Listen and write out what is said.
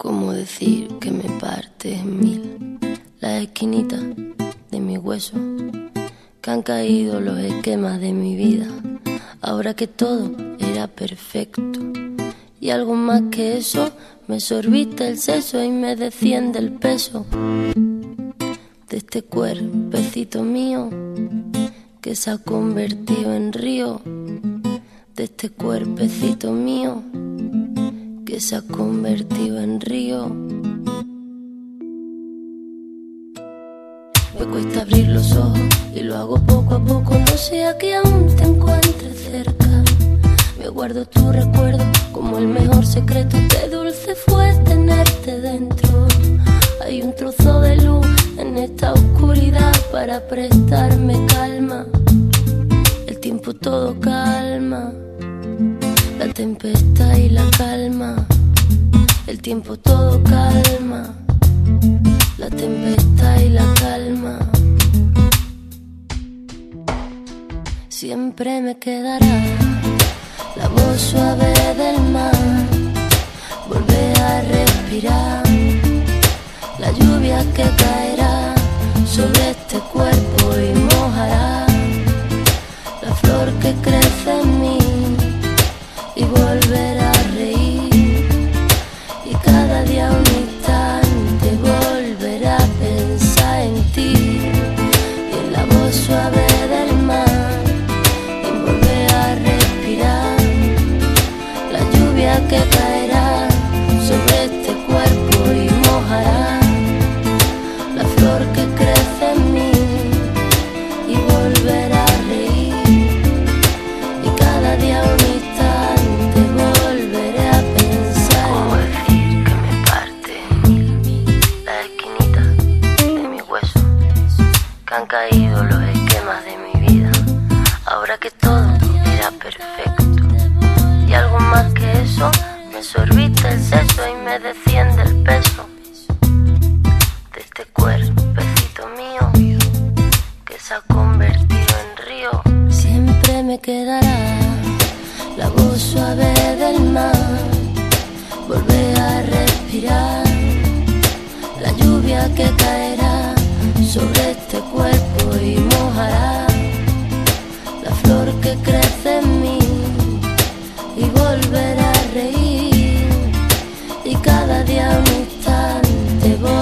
¿Cómo decir que me parte en mil las esquinitas de mi hueso? Que han caído los esquemas de mi vida, ahora que todo era perfecto. Y algo más que eso, me sorbiste el seso y me desciende el peso de este cuerpecito mío que se ha convertido en río, de este cuerpecito mío que se ha convertido en río. Me cuesta abrir los ojos y lo hago poco a poco, no sea que aún te encuentres cerca. Me guardo tu recuerdo como el mejor secreto, qué dulce fue tenerte dentro. Hay un trozo de luz en esta oscuridad para prestarme calma. El tiempo todo calma, la tempestad y la calma. El tiempo todo calma, la tempestad y la calma. Siempre me quedará la voz suave del mar, volver a respirar la lluvia que caerá sobre este cuerpo y mojará la flor que crece en mí y volver a reír, y cada día un instante volver a pensar en ti y en la voz suave del mar, y volver a respirar la lluvia que caerá sobre este cuerpo y mojará la flor que crece en mí y volver a reír, y cada día un instante volveré a pensar. ¿Cómo decir que me parte en mil las esquinitas de mi hueso? Que han caído los esquemas de mi vida, ahora que todo era perfecto. Y algo más que eso, me sorbiste el seso y me desciende el peso de este cuerpecito mío que se ha convertido en río. Siempre me quedará la voz suave del mar, volver a respirar la lluvia que caerá sobre este cuerpo y mojará la flor que crece en mí y volver a reír, y cada día un instante